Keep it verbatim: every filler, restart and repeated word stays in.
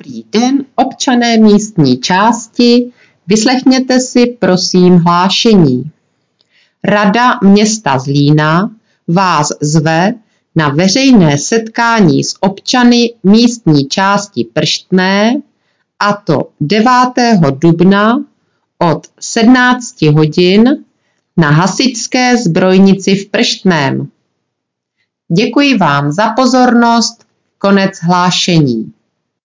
Dobrý den, občané místní části, vyslechněte si prosím hlášení. Rada města Zlína vás zve na veřejné setkání s občany místní části Prštné, a to devátého dubna od sedmnáct hodin na hasičské zbrojnici v Prštném. Děkuji vám za pozornost, konec hlášení.